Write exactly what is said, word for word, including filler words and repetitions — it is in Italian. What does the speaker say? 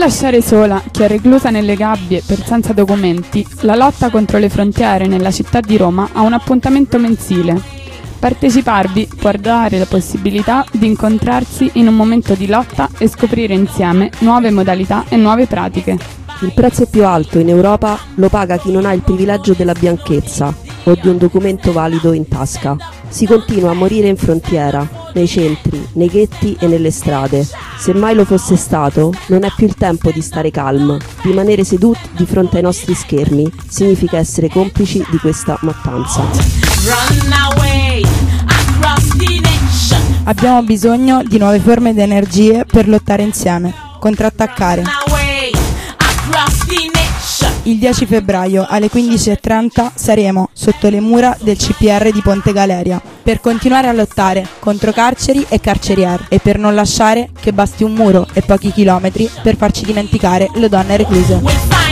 lasciare sola chi è reclusa nelle gabbie per senza documenti, la lotta contro le frontiere nella città di Roma ha un appuntamento mensile. Parteciparvi può dare la possibilità di incontrarsi in un momento di lotta e scoprire insieme nuove modalità e nuove pratiche. Il prezzo più alto in Europa lo paga chi non ha il privilegio della bianchezza o di un documento valido in tasca. Si continua a morire in frontiera, nei centri, nei ghetti e nelle strade. Se mai lo fosse stato, non è più il tempo di stare calm. Rimanere seduti di fronte ai nostri schermi significa essere complici di questa mattanza. Abbiamo bisogno di nuove forme di energie per lottare insieme, contrattaccare. Il dieci febbraio alle quindici e trenta saremo sotto le mura del C P R di Ponte Galeria per continuare a lottare contro carceri e carcerieri e per non lasciare che basti un muro e pochi chilometri per farci dimenticare le donne recluse.